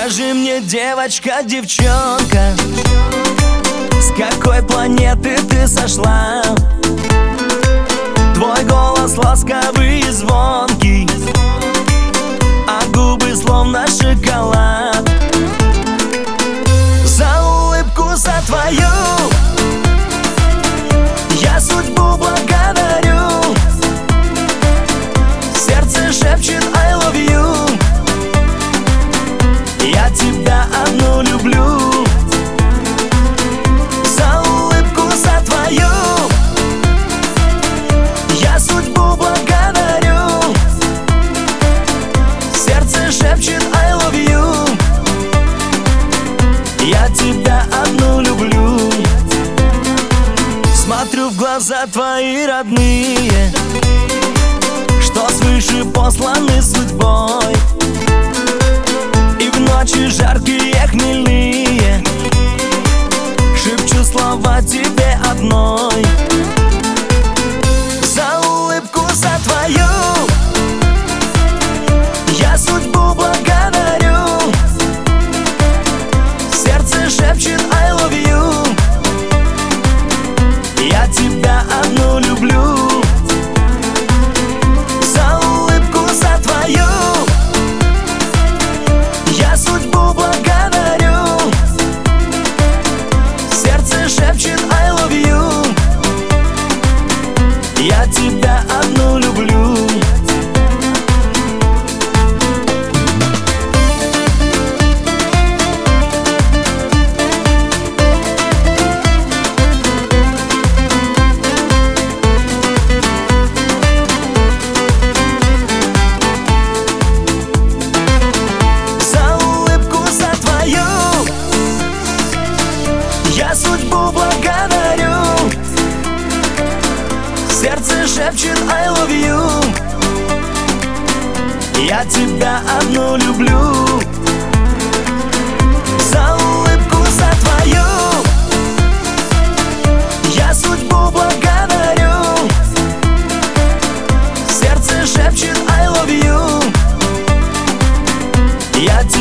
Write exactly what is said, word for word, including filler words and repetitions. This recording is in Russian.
Скажи мне, девочка, девчонка, с какой планеты ты сошла? Твой голос ласковый и звонкий, а губы словно шоколад. За улыбку, за твою я судьбу благодарю. Сердце шепчет I love you. Я тебя одну люблю. За улыбку, за твою я судьбу благодарю. Сердце шепчет I love you. Я тебя одну люблю. Смотрю в глаза твои родные, что свыше посланы судьбой. И в ночи жаркие, хмельные шепчу слова тебе одной. За улыбку, за твою я судьбу благодарю. Сердце шепчет I love you. Я тебя одну люблю. За улыбку, за твою я судьбу благодарю. Сердце шепчет I love you. Я тебя одну люблю. Я судьбу благодарю. Сердце шепчет I love you. Я тебя одну люблю. За улыбку, за твою я судьбу благодарю. Сердце шепчет I love you. Я